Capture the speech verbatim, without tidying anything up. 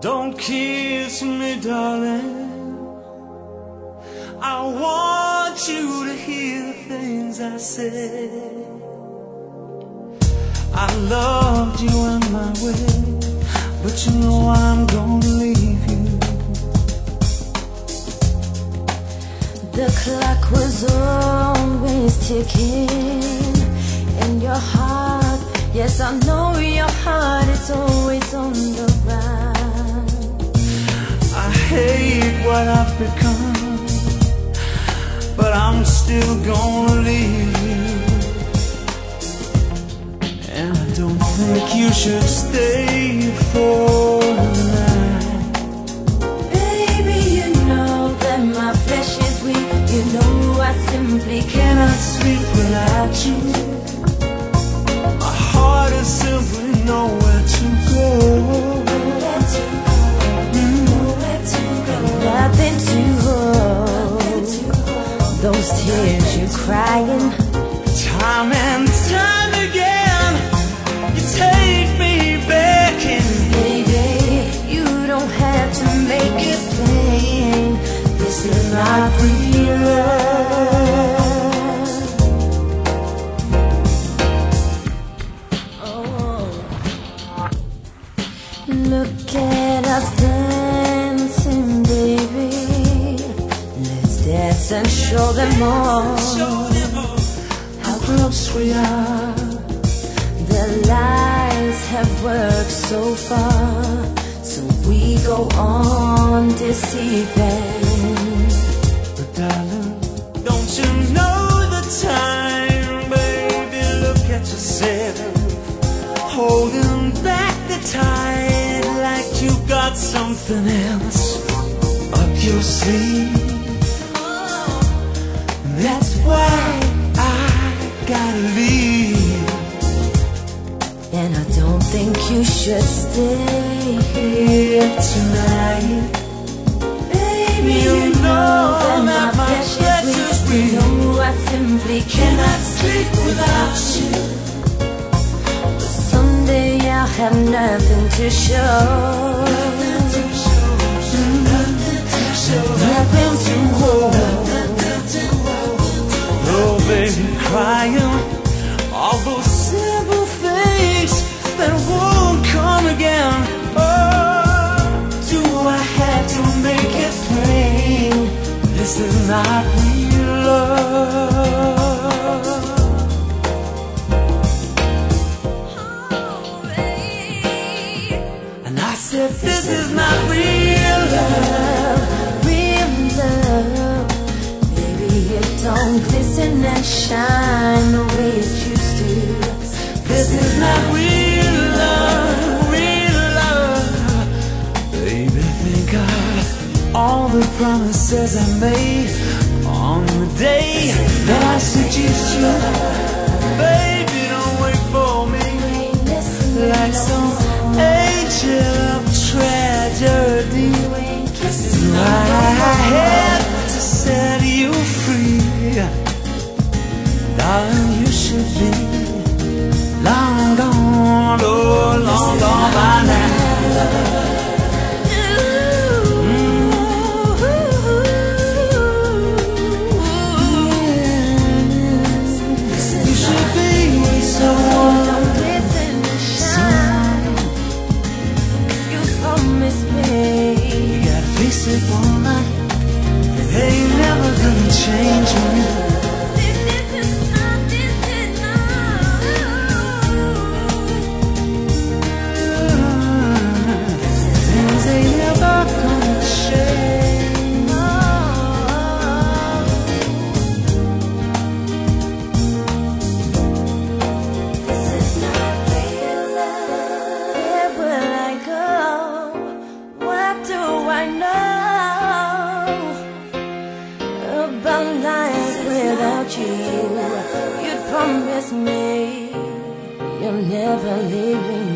Don't kiss me, darling. I want you to hear the things I said. I loved you in my way, but you know I'm gonna leave you. The clock was always ticking, and your heart, yes, I know your heart is always on the run. I hate what I've become, but I'm still gonna leave you. And I don't think you should stay for the night. Baby, you know that my flesh is weak. You know I simply cannot sleep without you. My heart is simply nowhere to go. Nowhere to go, mm. nowhere to go. Nothing to hold. Those tears you're crying, time and time again, you take me back in. Baby, you don't have to make it plain. This is not real love. Oh. Look at us dancing, baby. Let's dance and show them all how close we are. Their lies have worked so far, so we go on deceiving. But darling, don't you know the time, baby? Look at yourself, holding back the tide like you got something else up your sleeve. That's why I gotta leave. And I don't think you should stay here tonight. Baby, You know that that my flesh is weak. You know I simply cannot sleep without you. But someday I'll have nothing to show. Nothing to show, nothing to show, nothing to hold. Oh, baby, crying all those simple things that won't come again. Oh, Do I have to make it plain? this is not real love. And I said, this is not real love. Real love, baby, it don't glisten and shine the way it used to. This is not real love, real love. Baby, think of all the promises I made on the day that I seduced you. Baby, don't wait for me like some angel of tragedy. I had to set you free. Darling, you should be long gone, oh, long gone by now. You should be someone, someone. You promised me. You gotta face it, woman. It ain't never gonna change me. Things ain't never gonna change. This is not real love. Where will I go? What do I know about life without you? You promised me you'll never leave me.